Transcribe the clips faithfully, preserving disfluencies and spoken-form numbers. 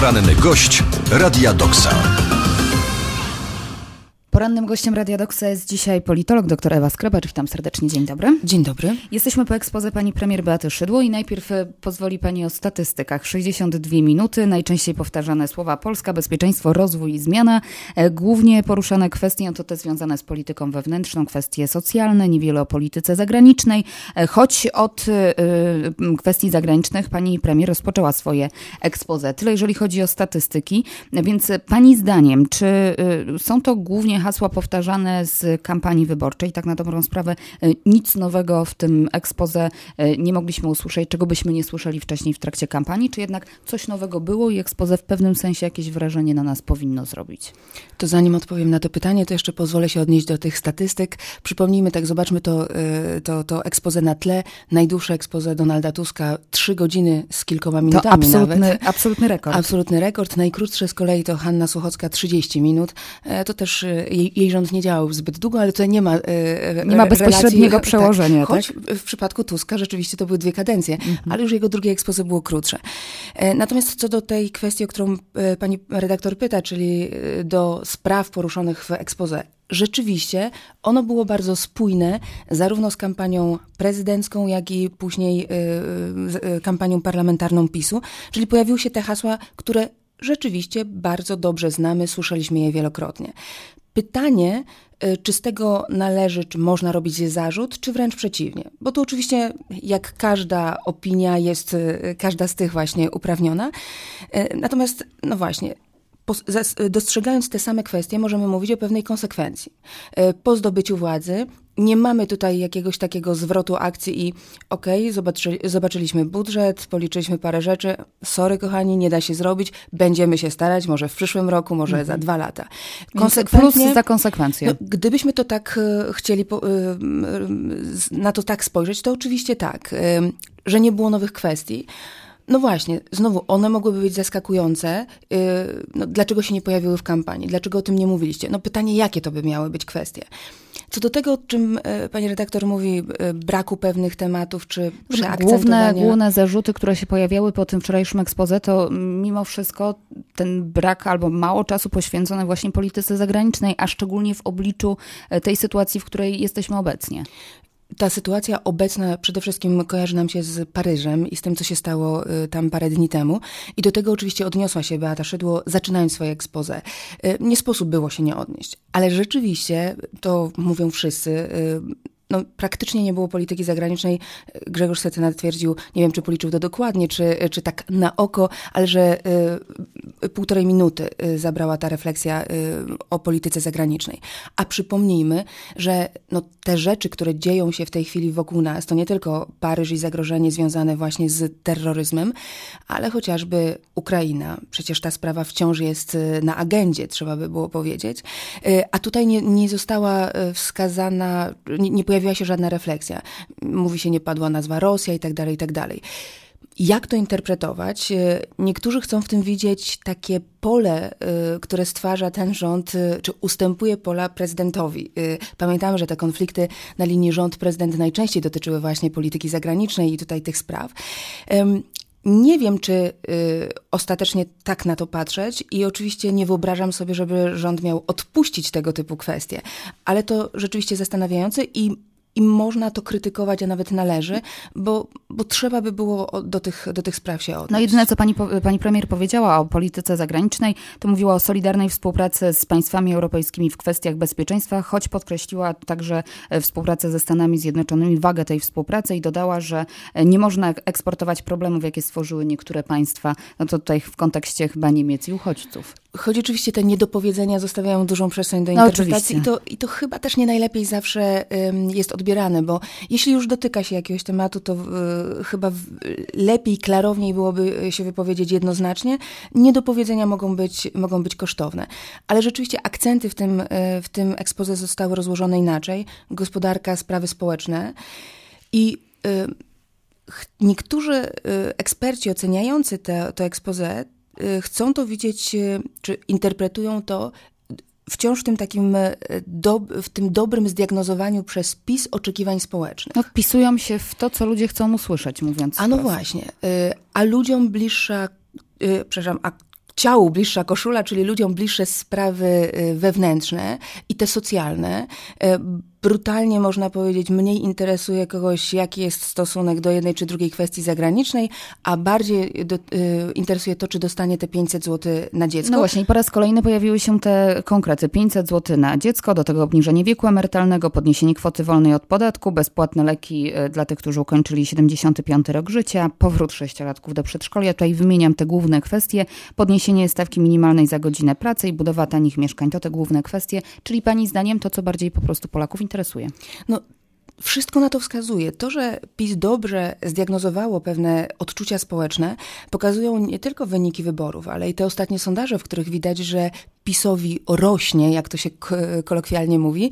Poranny gość Radia Doksa. Porannym gościem Radia Doksa jest dzisiaj politolog dr Ewa Skrobacz. Witam serdecznie, dzień dobry. Dzień dobry. Jesteśmy po exposé pani premier Beaty Szydło i najpierw pozwoli pani o statystykach. sześćdziesiąt dwie minuty, najczęściej powtarzane słowa Polska, bezpieczeństwo, rozwój i zmiana. Głównie poruszane kwestie, no to te związane z polityką wewnętrzną, kwestie socjalne, niewiele o polityce zagranicznej. Choć od y, kwestii zagranicznych pani premier rozpoczęła swoje exposé. Tyle jeżeli chodzi o statystyki. Więc pani zdaniem, czy y, są to głównie hasła powtarzane z kampanii wyborczej? Tak na dobrą sprawę nic nowego w tym exposé nie mogliśmy usłyszeć, czego byśmy nie słyszeli wcześniej w trakcie kampanii, czy jednak coś nowego było i exposé w pewnym sensie jakieś wrażenie na nas powinno zrobić? To zanim odpowiem na to pytanie, to jeszcze pozwolę się odnieść do tych statystyk. Przypomnijmy, tak zobaczmy to, to, to exposé na tle. Najdłuższe exposé Donalda Tuska, trzy godziny z kilkoma minutami. To absolutny, nawet. absolutny rekord. Absolutny rekord. Najkrótsze z kolei to Hanna Suchocka, trzydzieści minut. To też jej, jej rząd nie działał zbyt długo, ale tutaj nie ma e, Nie ma bezpośredniego relacji, przełożenia, tak? Choć tak? w przypadku Tuska rzeczywiście to były dwie kadencje, mhm. ale już jego drugie exposé było krótsze. E, natomiast co do tej kwestii, o którą e, pani redaktor pyta, czyli do spraw poruszonych w exposé, rzeczywiście ono było bardzo spójne zarówno z kampanią prezydencką, jak i później y, y, kampanią parlamentarną PiSu, czyli pojawiły się te hasła, które rzeczywiście bardzo dobrze znamy, słyszeliśmy je wielokrotnie. Pytanie, czy z tego należy, czy można robić zarzut, czy wręcz przeciwnie. Bo to oczywiście, jak każda opinia, jest każda z tych właśnie uprawniona. Natomiast, no właśnie, dostrzegając te same kwestie, możemy mówić o pewnej konsekwencji. Po zdobyciu władzy nie mamy tutaj jakiegoś takiego zwrotu akcji i okej, okay, zobaczy, zobaczyliśmy budżet, policzyliśmy parę rzeczy, sorry kochani, nie da się zrobić, będziemy się starać, może w przyszłym roku, może mm. za dwa lata. Konsekwentnie, plus za konsekwencje. No, gdybyśmy to tak y, chcieli po, y, y, na to tak spojrzeć, to oczywiście tak, y, że nie było nowych kwestii. No właśnie, znowu, one mogłyby być zaskakujące. Yy, no, dlaczego się nie pojawiły w kampanii? Dlaczego o tym nie mówiliście? No pytanie, jakie to by miały być kwestie? Co do tego, o czym y, pani redaktor mówi, y, braku pewnych tematów, czy przeakcentowania... Główne, główne zarzuty, które się pojawiały po tym wczorajszym exposé, to mimo wszystko ten brak albo mało czasu poświęcony właśnie polityce zagranicznej, a szczególnie w obliczu tej sytuacji, w której jesteśmy obecnie. Ta sytuacja obecna przede wszystkim kojarzy nam się z Paryżem i z tym, co się stało tam parę dni temu. I do tego oczywiście odniosła się Beata Szydło, zaczynając swoje exposé. Nie sposób było się nie odnieść. Ale rzeczywiście, to mówią wszyscy, no, praktycznie nie było polityki zagranicznej. Grzegorz Schetyna twierdził, nie wiem, czy policzył to dokładnie, czy, czy tak na oko, ale że y, półtorej minuty y, zabrała ta refleksja y, o polityce zagranicznej. A przypomnijmy, że no, te rzeczy, które dzieją się w tej chwili wokół nas, to nie tylko Paryż i zagrożenie związane właśnie z terroryzmem, ale chociażby Ukraina. Przecież ta sprawa wciąż jest na agendzie, trzeba by było powiedzieć. Y, a tutaj nie, nie została wskazana, nie, nie pojawiła się żadna refleksja. Mówi się, nie padła nazwa Rosja i tak dalej, i tak dalej. Jak to interpretować? Niektórzy chcą w tym widzieć takie pole, które stwarza ten rząd, czy ustępuje pola prezydentowi. Pamiętamy, że te konflikty na linii rząd-prezydent najczęściej dotyczyły właśnie polityki zagranicznej i tutaj tych spraw. Nie wiem, czy y, ostatecznie tak na to patrzeć i oczywiście nie wyobrażam sobie, żeby rząd miał odpuścić tego typu kwestie, ale to rzeczywiście zastanawiające i I można to krytykować, a nawet należy, bo, bo trzeba by było do tych, do tych spraw się odnieść. No jedyne, co pani, pani premier powiedziała o polityce zagranicznej, to mówiła o solidarnej współpracy z państwami europejskimi w kwestiach bezpieczeństwa, choć podkreśliła także współpracę ze Stanami Zjednoczonymi, wagę tej współpracy i dodała, że nie można eksportować problemów, jakie stworzyły niektóre państwa, no to tutaj w kontekście chyba Niemiec i uchodźców. Choć oczywiście te niedopowiedzenia zostawiają dużą przestrzeń do interpretacji, no, i, to, i to chyba też nie najlepiej zawsze um, jest odbierane, bo jeśli już dotyka się jakiegoś tematu, to y, chyba w, lepiej, klarowniej byłoby się wypowiedzieć jednoznacznie. Niedopowiedzenia mogą być, mogą być kosztowne. Ale rzeczywiście akcenty w tym, y, w tym exposé zostały rozłożone inaczej. Gospodarka, sprawy społeczne i y, niektórzy y, eksperci oceniający te, to exposé chcą to widzieć, czy interpretują to wciąż w tym takim, do, w tym dobrym zdiagnozowaniu przez PiS oczekiwań społecznych. No, wpisują się w to, co ludzie chcą usłyszeć, mówiąc A no wprost. właśnie. A ludziom bliższa, przepraszam, a ciału bliższa koszula, czyli ludziom bliższe sprawy wewnętrzne i te socjalne. Brutalnie można powiedzieć, mniej interesuje kogoś, jaki jest stosunek do jednej czy drugiej kwestii zagranicznej, a bardziej do, y, interesuje to, czy dostanie te pięćset złotych na dziecko. No właśnie, i po raz kolejny pojawiły się te konkrety. pięćset złotych na dziecko, do tego obniżenie wieku emerytalnego, podniesienie kwoty wolnej od podatku, bezpłatne leki dla tych, którzy ukończyli siedemdziesiąty piąty rok życia, powrót sześciolatków do przedszkola. Ja tutaj wymieniam te główne kwestie. Podniesienie stawki minimalnej za godzinę pracy i budowa tanich mieszkań. To te główne kwestie, czyli pani zdaniem to, co bardziej po prostu Polaków interesuje. No, wszystko na to wskazuje. To, że PiS dobrze zdiagnozowało pewne odczucia społeczne, pokazują nie tylko wyniki wyborów, ale i te ostatnie sondaże, w których widać, że PiS-owi rośnie, jak to się kolokwialnie mówi,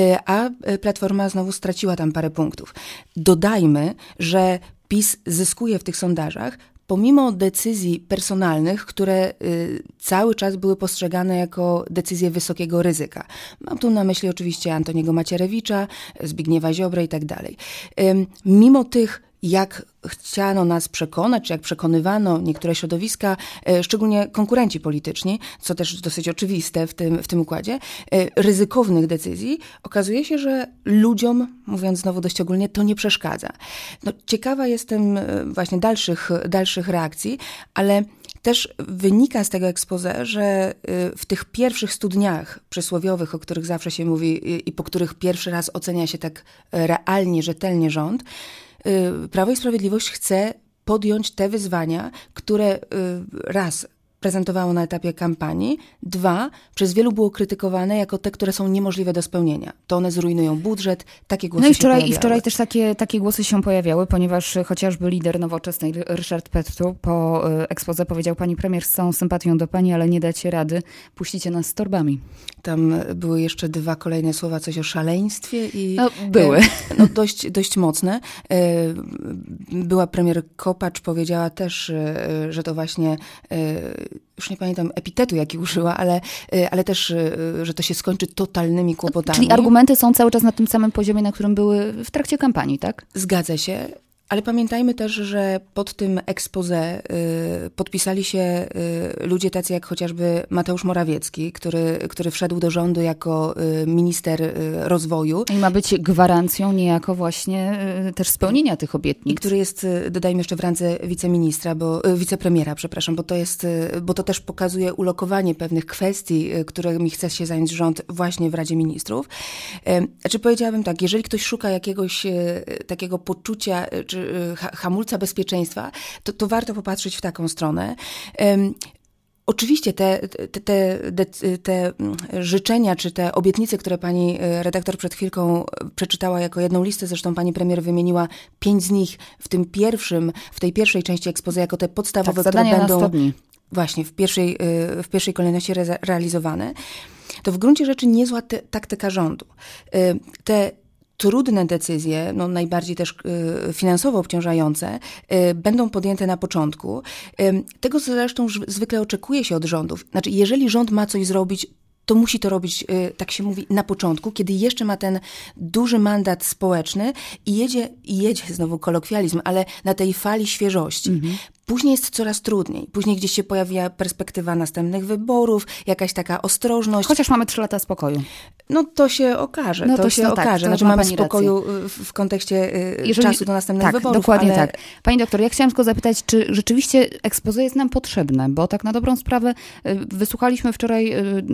a Platforma znowu straciła tam parę punktów. Dodajmy, że PiS zyskuje w tych sondażach pomimo decyzji personalnych, które y, cały czas były postrzegane jako decyzje wysokiego ryzyka. Mam tu na myśli oczywiście Antoniego Macierewicza, Zbigniewa Ziobrę i tak dalej. Ym, mimo tych, jak chciano nas przekonać, czy jak przekonywano niektóre środowiska, e, szczególnie konkurenci polityczni, co też dosyć oczywiste w tym, w tym układzie, e, ryzykownych decyzji, okazuje się, że ludziom, mówiąc znowu dość ogólnie, to nie przeszkadza. No, ciekawa jestem e, właśnie dalszych, dalszych reakcji, ale też wynika z tego expose, że w tych pierwszych stu dniach przysłowiowych, o których zawsze się mówi i po których pierwszy raz ocenia się tak realnie, rzetelnie rząd, Prawo i Sprawiedliwość chce podjąć te wyzwania, które raz prezentowało na etapie kampanii, dwa, przez wielu było krytykowane jako te, które są niemożliwe do spełnienia. To one zrujnują budżet, takie głosy no i się wczoraj, pojawiały. I wczoraj też takie, takie głosy się pojawiały, ponieważ chociażby lider Nowoczesnej, Ryszard Petru, po expose powiedział: pani premier, z całą sympatią do pani, ale nie dacie rady, puścicie nas z torbami. Tam były jeszcze dwa kolejne słowa, coś o szaleństwie i... No, były. No, dość, dość mocne. Była premier Kopacz, powiedziała też, że to właśnie, już nie pamiętam epitetu, jaki użyła, ale, ale też, że to się skończy totalnymi kłopotami. Czyli argumenty są cały czas na tym samym poziomie, na którym były w trakcie kampanii, tak? Zgadza się. Ale pamiętajmy też, że pod tym expose y, podpisali się y, ludzie tacy jak chociażby Mateusz Morawiecki, który, który wszedł do rządu jako y, minister y, rozwoju. I ma być gwarancją niejako właśnie y, też spełnienia tych obietnic. I który jest, y, dodajmy jeszcze, w randze wiceministra, bo, y, wicepremiera, przepraszam, bo to jest, y, bo to też pokazuje ulokowanie pewnych kwestii, y, którymi chce się zająć rząd właśnie w Radzie Ministrów. Y, znaczy powiedziałabym tak, jeżeli ktoś szuka jakiegoś y, takiego poczucia, y, czy hamulca bezpieczeństwa, to, to warto popatrzeć w taką stronę. Um, Oczywiście te, te, te, te życzenia, czy te obietnice, które pani redaktor przed chwilką przeczytała jako jedną listę, zresztą pani premier wymieniła pięć z nich w tym pierwszym, w tej pierwszej części exposé, jako te podstawowe, tak, które będą na sto dni. Właśnie w pierwszej, w pierwszej kolejności re- realizowane, to w gruncie rzeczy niezła te, taktyka rządu. Te trudne decyzje, no najbardziej też y, finansowo obciążające, y, będą podjęte na początku. Y, tego zresztą zwykle oczekuje się od rządów. Znaczy, jeżeli rząd ma coś zrobić, to musi to robić, y, tak się mówi, na początku, kiedy jeszcze ma ten duży mandat społeczny i jedzie, i jedzie znowu kolokwializm, ale na tej fali świeżości. Mhm. Później jest coraz trudniej. Później gdzieś się pojawia perspektywa następnych wyborów, jakaś taka ostrożność. Chociaż mamy trzy lata spokoju. No to się okaże, no to, to się no okaże. Tak, znaczy mamy spokoju w, w kontekście Jeżeli, czasu do następnych tak, wyborów. Dokładnie ale... tak. Pani doktor, ja chciałam tylko zapytać, czy rzeczywiście expose jest nam potrzebne, bo tak na dobrą sprawę wysłuchaliśmy wczoraj,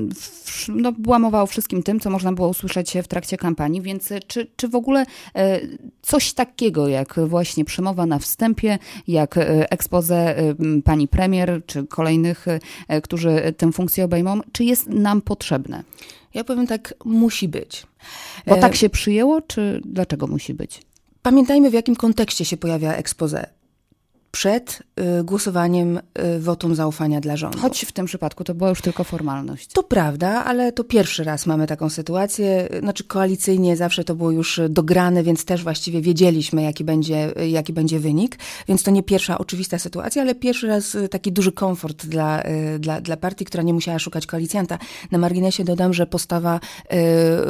no była mowa o wszystkim tym, co można było usłyszeć w trakcie kampanii, więc czy, czy w ogóle coś takiego jak właśnie przemowa na wstępie, jak expose pani premier, czy kolejnych, którzy tę funkcję obejmą, czy jest nam potrzebne? Ja powiem tak, musi być. Bo tak się przyjęło, czy dlaczego musi być? Pamiętajmy, w jakim kontekście się pojawia expose. Przed y, głosowaniem y, wotum zaufania dla rządu. Choć w tym przypadku to była już tylko formalność. To prawda, ale to pierwszy raz mamy taką sytuację. Znaczy koalicyjnie zawsze to było już dograne, więc też właściwie wiedzieliśmy, jaki będzie, jaki będzie wynik. Więc to nie pierwsza oczywista sytuacja, ale pierwszy raz taki duży komfort dla, dla, dla partii, która nie musiała szukać koalicjanta. Na marginesie dodam, że postawa y,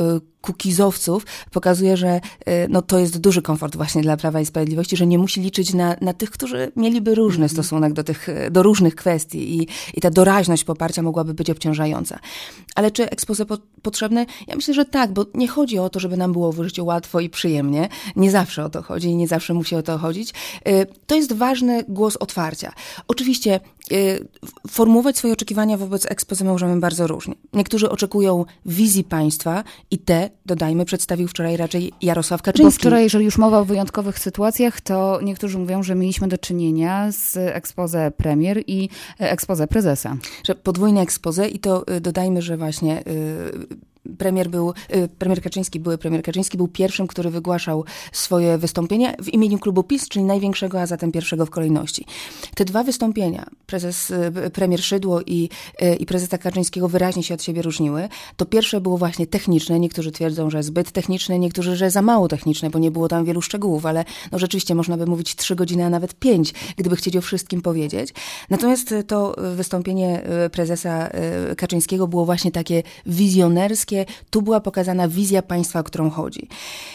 kukizowców pokazuje, że no, to jest duży komfort właśnie dla Prawa i Sprawiedliwości, że nie musi liczyć na, na tych, którzy mieliby różny stosunek do tych, do różnych kwestii i, i ta doraźność poparcia mogłaby być obciążająca. Ale czy expose po, potrzebne? Ja myślę, że tak, bo nie chodzi o to, żeby nam było w życiu łatwo i przyjemnie. Nie zawsze o to chodzi i nie zawsze musi o to chodzić. To jest ważny głos otwarcia. Oczywiście formułować swoje oczekiwania wobec expose możemy bardzo różnie. Niektórzy oczekują wizji państwa i te, dodajmy, przedstawił wczoraj raczej Jarosław Kaczyński. Bo wczoraj, jeżeli już mowa o wyjątkowych sytuacjach, to niektórzy mówią, że mieliśmy do czynienia z expose premier i expose prezesa. Że podwójne expose i to dodajmy, że właśnie Premier był, premier Kaczyński, były premier Kaczyński był pierwszym, który wygłaszał swoje wystąpienia w imieniu klubu PiS, czyli największego, a zatem pierwszego w kolejności. Te dwa wystąpienia, prezes, premier Szydło i, i prezesa Kaczyńskiego wyraźnie się od siebie różniły. To pierwsze było właśnie techniczne. Niektórzy twierdzą, że zbyt techniczne, niektórzy, że za mało techniczne, bo nie było tam wielu szczegółów, ale no rzeczywiście można by mówić trzy godziny, a nawet pięć, gdyby chcieć o wszystkim powiedzieć. Natomiast to wystąpienie prezesa Kaczyńskiego było właśnie takie wizjonerskie. Tu była pokazana wizja państwa, o którą chodzi.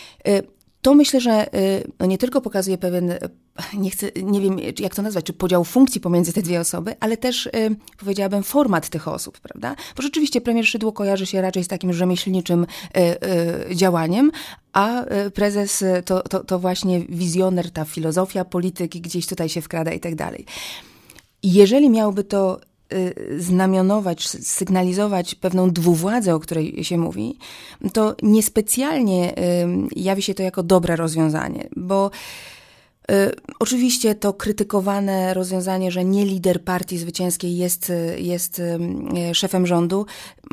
To myślę, że no nie tylko pokazuje pewien, nie chcę, nie wiem jak to nazwać, czy podział funkcji pomiędzy te dwie osoby, ale też powiedziałabym format tych osób, prawda? Bo rzeczywiście premier Szydło kojarzy się raczej z takim rzemieślniczym działaniem, a prezes to, to, to właśnie wizjoner, ta filozofia polityki gdzieś tutaj się wkrada i tak dalej. Jeżeli miałby to znamionować, sygnalizować pewną dwuwładzę, o której się mówi, to niespecjalnie jawi się to jako dobre rozwiązanie, bo oczywiście to krytykowane rozwiązanie, że nie lider partii zwycięskiej jest, jest szefem rządu,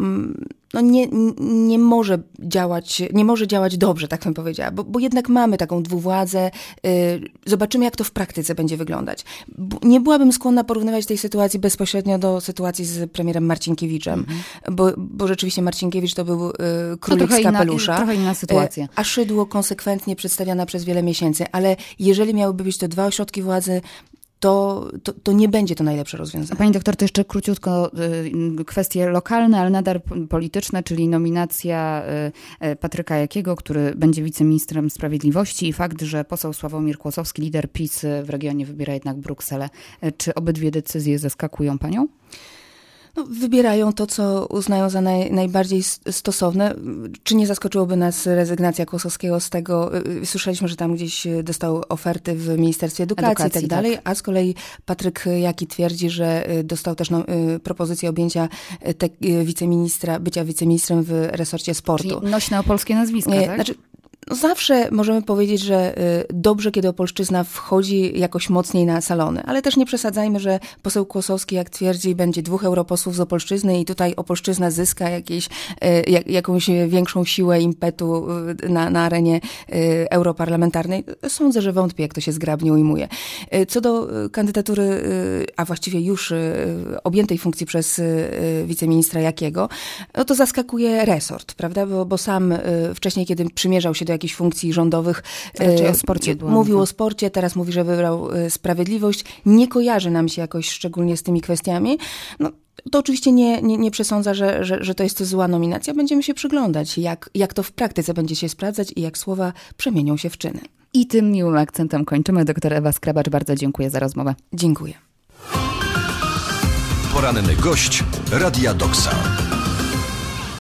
no nie, nie może działać, nie może działać dobrze, tak bym powiedziała, bo, bo jednak mamy taką dwuwładzę. Zobaczymy, jak to w praktyce będzie wyglądać. Nie byłabym skłonna porównywać tej sytuacji bezpośrednio do sytuacji z premierem Marcinkiewiczem, mm-hmm. bo, bo rzeczywiście Marcinkiewicz to był królik z kapelusza, trochę inna sytuacja. A Szydło konsekwentnie przedstawiana przez wiele miesięcy, ale jeżeli miałyby być te dwa ośrodki władzy, To, to, to nie będzie to najlepsze rozwiązanie. Pani doktor, to jeszcze króciutko y, kwestie lokalne, ale nadal polityczne, czyli nominacja y, Patryka Jakiego, który będzie wiceministrem sprawiedliwości i fakt, że poseł Sławomir Kłosowski, lider PiS w regionie, wybiera jednak Brukselę. Czy obydwie decyzje zaskakują panią? No, wybierają to, co uznają za naj, najbardziej stosowne. Czy nie zaskoczyłoby nas rezygnacja Kłosowskiego z tego? Słyszeliśmy, że tam gdzieś dostał oferty w Ministerstwie Edukacji, Edukacji i tak dalej, tak. A z kolei Patryk Jaki twierdzi, że dostał też no, propozycję objęcia te, wiceministra, bycia wiceministrem w resorcie sportu. Czyli nośne opolskie nazwiska, tak? Znaczy, No zawsze możemy powiedzieć, że dobrze, kiedy Opolszczyzna wchodzi jakoś mocniej na salony, ale też nie przesadzajmy, że poseł Kłosowski, jak twierdzi, będzie dwóch europosłów z Opolszczyzny i tutaj Opolszczyzna zyska jakieś, jak, jakąś większą siłę impetu na, na arenie europarlamentarnej. Sądzę, że wątpię, jak to się zgrabnie ujmuje. Co do kandydatury, a właściwie już objętej funkcji przez wiceministra Jakiego, no to zaskakuje resort, prawda? Bo, bo sam wcześniej, kiedy przymierzał się do jakichś funkcji rządowych. Raczej o sporcie było. Mówił o sporcie, teraz mówi, że wybrał sprawiedliwość. Nie kojarzy nam się jakoś szczególnie z tymi kwestiami. No, to oczywiście nie, nie, nie przesądza, że, że, że to jest zła nominacja. Będziemy się przyglądać, jak, jak to w praktyce będzie się sprawdzać i jak słowa przemienią się w czyny. I tym miłym akcentem kończymy. Doktor Ewa Skrabacz, bardzo dziękuję za rozmowę. Dziękuję. Poranny gość Radia Doksa.